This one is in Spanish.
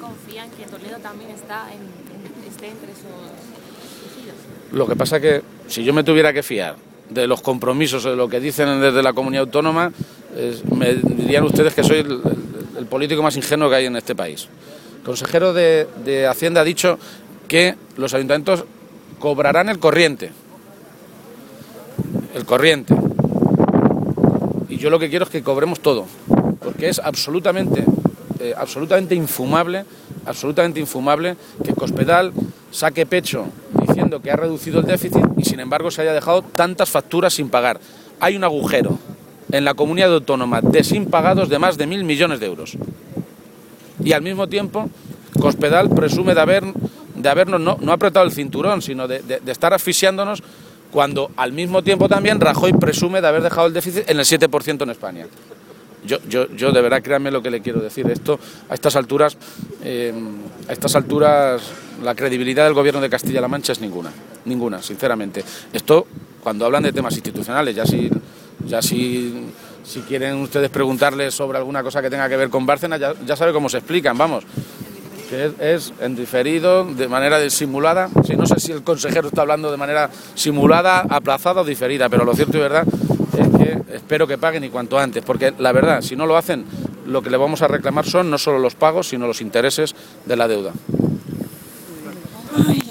confían que Toledo también esté entre esos elegidos. Lo que pasa que si yo me tuviera que fiar de los compromisos o de lo que dicen desde la comunidad autónoma, me dirían ustedes que soy el político más ingenuo que hay en este país. El consejero de Hacienda ha dicho que los ayuntamientos cobrarán el corriente. Y yo lo que quiero es que cobremos todo, porque es absolutamente infumable que Cospedal saque pecho diciendo que ha reducido el déficit y sin embargo se haya dejado tantas facturas sin pagar. Hay un agujero en la comunidad autónoma de impagados de más de 1.000 millones de euros. Y al mismo tiempo Cospedal presume de habernos no apretado el cinturón, sino de estar asfixiándonos, cuando al mismo tiempo también Rajoy presume de haber dejado el déficit en el 7% en España. Yo de verdad, créanme lo que le quiero decir, esto a estas alturas la credibilidad del gobierno de Castilla-La Mancha es ninguna, sinceramente. Esto cuando hablan de temas institucionales, ya si quieren ustedes preguntarles sobre alguna cosa que tenga que ver con Bárcenas, ya sabe cómo se explican, vamos. Que es en diferido, de manera simulada. Sí, no sé si el consejero está hablando de manera simulada, aplazada o diferida, pero lo cierto y verdad es que espero que paguen y cuanto antes, porque la verdad, si no lo hacen, lo que le vamos a reclamar son no solo los pagos, sino los intereses de la deuda. Ay.